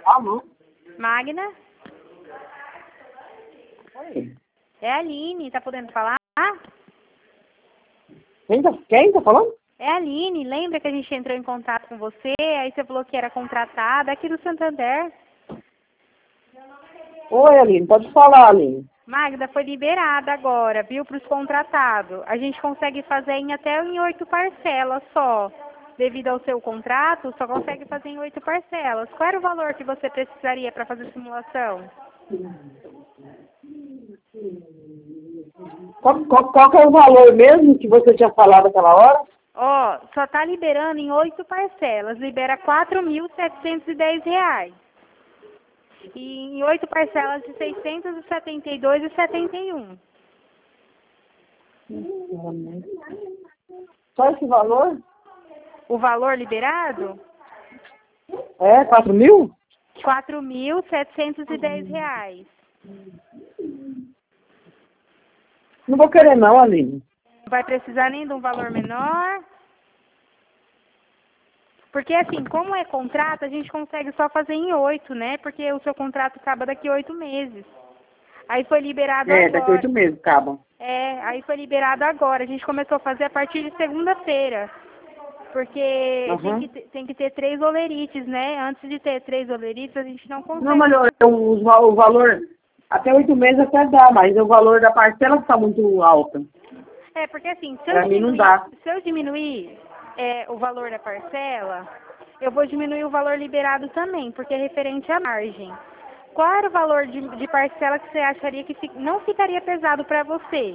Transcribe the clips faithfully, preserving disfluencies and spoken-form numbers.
Alô? Magna? Oi. É a Aline, tá podendo falar? Quem tá, quem tá falando? É a Aline, lembra que a gente entrou em contato com você, aí você falou que era contratada aqui do Santander? Oi, Aline, pode falar, Aline. Magda, foi liberada agora, viu, para os contratados. A gente consegue fazer em até em oito parcelas só. Devido ao seu contrato, só consegue fazer em oito parcelas. Qual era o valor que você precisaria para fazer simulação? Qual, qual, qual que é o valor mesmo que você tinha falado aquela hora? Ó, só tá liberando em oito parcelas. Libera quatro mil setecentos e dez reais. E em oito parcelas de seiscentos e setenta e dois reais e setenta e um. Só esse valor? O valor liberado? É, quatro mil? quatro mil setecentos e dez reais. Não vou querer não, Aline. Não vai precisar nem de um valor menor. Porque assim, como é contrato, a gente consegue só fazer em oito, né? Porque o seu contrato acaba daqui a oito meses. Aí foi liberado É, agora. daqui a oito meses, acaba. É, aí foi liberado agora. A gente começou a fazer a partir de segunda-feira. Porque Uhum. tem, que ter, tem que ter três olerites, né? Antes de ter três olerites, a gente não consegue. Não, mas eu, eu, o, va- o valor, até oito meses até dá, mas o valor da parcela está muito alto. É, porque assim, se eu Pra mim não diminuir, dá. se eu diminuir é, o valor da parcela, eu vou diminuir o valor liberado também, porque é referente à margem. Qual era o valor de, de parcela que você acharia que fi- não ficaria pesado para você?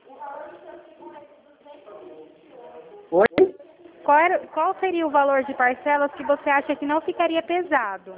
Oi? Qual, era, qual seria o valor de parcelas que você acha que não ficaria pesado?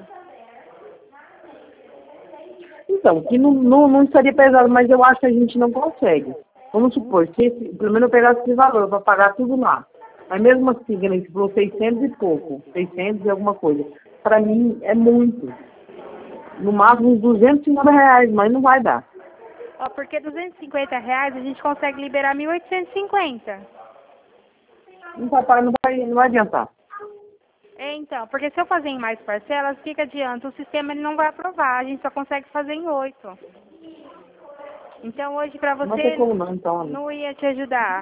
Então, que não, não, não estaria pesado, mas eu acho que a gente não consegue. Vamos supor, se esse, pelo menos eu pegasse esse valor para pagar tudo lá. Mas mesmo assim, que nem você falou seiscentos e pouco, seiscentos e alguma coisa. Para mim é muito. No máximo uns duzentos e cinquenta reais, mas não vai dar. Ó, porque duzentos e cinquenta reais a gente consegue liberar mil oitocentos e cinquenta. Não vai, pagar, não vai, não vai adiantar. É, então, porque se eu fazer em mais parcelas, o que, que adianta? O sistema ele não vai aprovar, a gente só consegue fazer em oito. Então hoje para Não vai ter você como não, então. Ana. não ia te ajudar.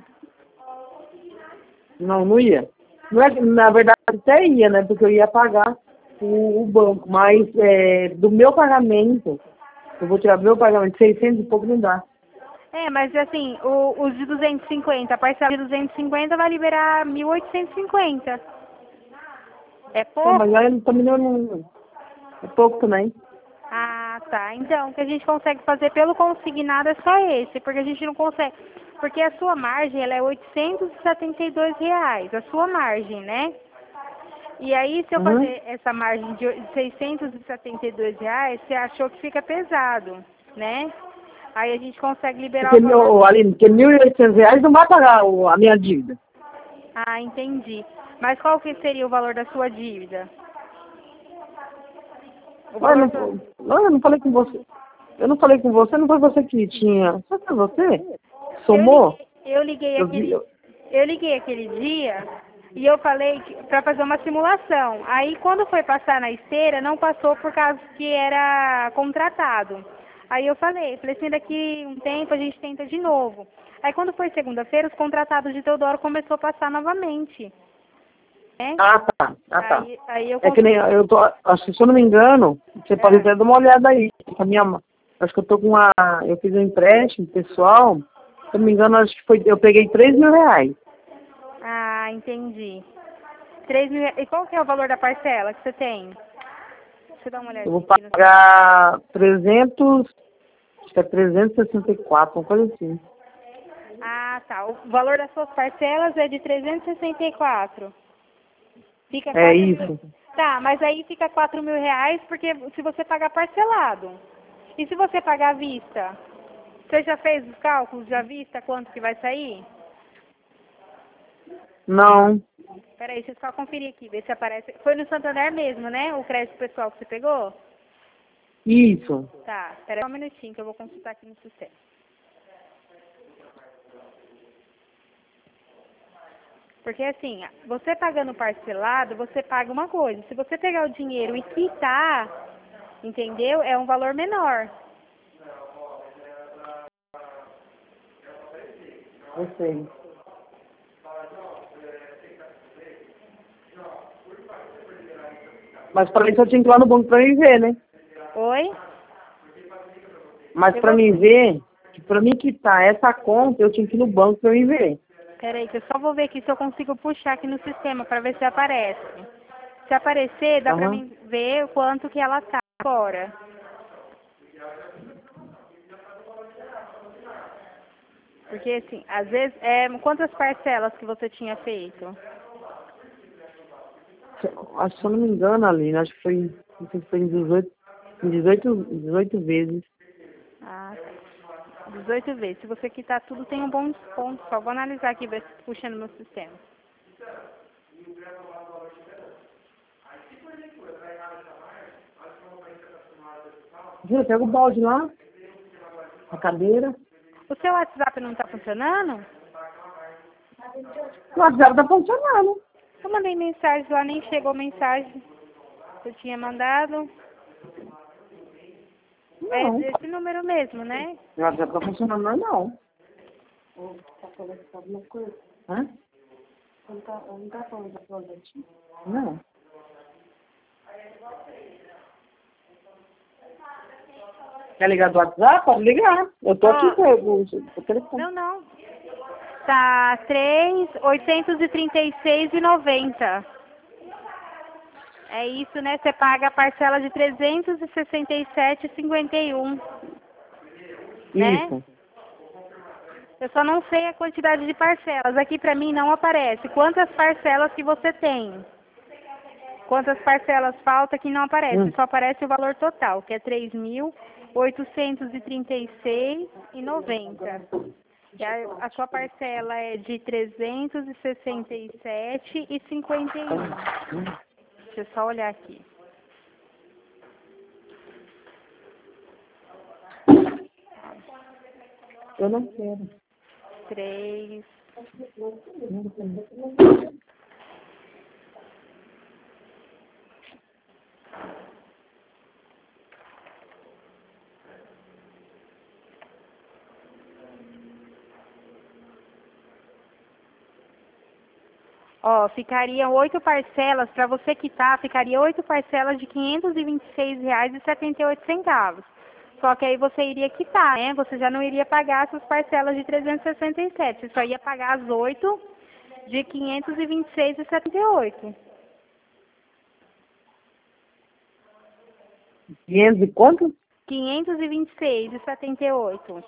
Não, não ia. Não é, que- na verdade até ia, né? Porque eu ia pagar o, o banco. Mas é, do meu pagamento, eu vou tirar do meu pagamento, seiscentos e pouco não dá. É, mas assim, o, os de duzentos e cinquenta, a parcela de duzentos e cinquenta vai liberar mil oitocentos e cinquenta. É Então, mas pouco? aí também não, não- é pouco também. Ah, tá. Então, o que a gente consegue fazer pelo consignado é só esse, porque a gente não consegue. Porque a sua margem, ela é oitocentos e setenta e dois reais, a sua margem, né? E aí, se eu Uhum. fazer essa margem de seiscentos e setenta e dois reais, você achou que fica pesado, né? Aí a gente consegue liberar Porque, o valor. meu, Aline, porque mil e oitocentos reais não vai pagar o- a minha dívida. Ah, entendi. Mas qual que seria o valor da sua dívida? O Ué, valor não, do... não, eu não falei com você. Eu não falei com você, não foi você que tinha. Só foi você? Eu Somou? liguei, eu liguei Eu vi. aquele, Eu... eu liguei aquele dia e eu falei para fazer uma simulação. Aí quando foi passar na esteira, não passou por causa que era contratado. Aí eu falei, falei assim, daqui um tempo a gente tenta de novo. Aí quando foi segunda-feira, os contratados de Teodoro começou a passar novamente. Né? Ah, tá. Ah, tá. Aí, aí eu É que nem consegui. eu tô. Acho que se eu não me engano, você pode É. até dar uma olhada aí. A minha, acho que eu tô com uma. Eu fiz um empréstimo pessoal. Se eu não me engano, acho que foi. Eu peguei três mil reais. Ah, entendi. Três mil... E qual que é o valor da parcela que você tem? Deixa eu dar uma Eu vou olhadinha aqui no seu. pagar trezentos. Acho que é trezentos e sessenta e quatro, uma coisa assim. Ah, tá. O valor das suas parcelas é de trezentos e sessenta e quatro. Fica É quatro mil. isso. Tá, mas aí fica quatro mil reais porque se você pagar parcelado. E se você pagar à vista? Você já fez os cálculos à vista quanto que vai sair? Não. Peraí, deixa eu só conferir aqui, ver se aparece. Foi no Santander mesmo, né? O crédito pessoal que você pegou? Isso. Tá, peraí só um minutinho que eu vou consultar aqui no sistema. Porque assim, você pagando parcelado, você paga uma coisa. Se você pegar o dinheiro e quitar, Entendeu? É um valor menor. Eu sei. Mas pra isso eu tinha que ir lá no banco pra me ver, né? Oi? Mas Eu pra vou... me ver, pra mim quitar essa conta, eu tinha que ir no banco pra me ver. Peraí, que eu só vou ver aqui se eu consigo puxar aqui no sistema pra ver se aparece. Se aparecer, dá pra Aham. mim ver o quanto que ela tá agora. Porque assim, às vezes, é, quantas parcelas que você tinha feito? Acho que se eu não me engano, Aline, acho que foi, não sei se foi em dezoito, em dezoito, dezoito vezes. Ah, dezoito vezes. Se você quitar tudo, tem um bom desconto. Só vou analisar aqui, ver se puxa no meu sistema. Viu? Pega o balde lá, a cadeira. O seu WhatsApp não tá funcionando? O WhatsApp tá funcionando. Eu mandei mensagem lá, nem chegou mensagem. Você tinha mandado. É Não. esse número mesmo, né? O WhatsApp tá funcionando normal. Tá falando alguma coisa? Hã? Não tá, não tá falando da projetinho? Não. Quer ligar do WhatsApp? Pode ligar. Eu tô aqui Ó, com o, o telefone. não, não. Tá três mil oitocentos e trinta e seis reais e noventa centavos. É isso, né? Você paga a parcela de trezentos e sessenta e sete reais e cinquenta e um centavos, né? Isso. Eu só não sei a quantidade de parcelas. Aqui pra mim não aparece. Quantas parcelas que você tem? Quantas parcelas falta que não aparece? Hum. Só aparece o valor total, que é três mil oitocentos e trinta e seis reais e noventa centavos. E a, a sua parcela é de trezentos e sessenta e sete reais e cinquenta e um centavos. Deixa eu só olhar aqui. Eu não quero. Três. Ó, ficariam oito parcelas, para você quitar, ficaria oito parcelas de quinhentos e vinte e seis reais e setenta e oito centavos. Só que aí você iria quitar, né? Você já não iria pagar essas parcelas de trezentos e sessenta e sete. Você só ia pagar as oito de quinhentos e vinte e seis reais e setenta e oito. quinhentos e quanto? quinhentos e vinte e seis reais e setenta e oito.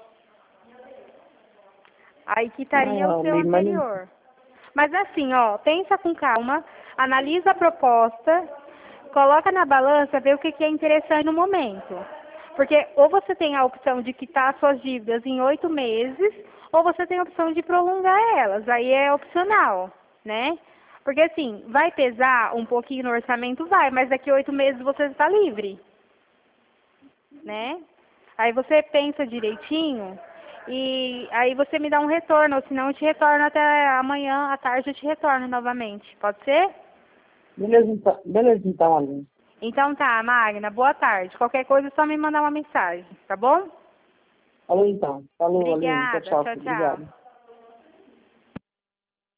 Aí quitaria Ah, o seu amigo, mas não... anterior. Mas assim, ó, pensa com calma, analisa a proposta, coloca na balança, vê o que, que é interessante no momento. Porque ou você tem a opção de quitar suas dívidas em oito meses, ou você tem a opção de prolongar elas. Aí é opcional, né? Porque assim, vai pesar um pouquinho no orçamento? Vai, mas daqui a oito meses você está livre, né? Aí você pensa direitinho e aí você me dá um retorno, ou senão eu te retorno até amanhã à tarde, eu te retorno novamente. Pode ser? Beleza, então, beleza, então, Aline. Então tá, Magna, boa tarde. Qualquer coisa é só me mandar uma mensagem, tá bom? Falou então. Falou, Aline. Tchau, Obrigada, tchau. tchau, tchau. Obrigado.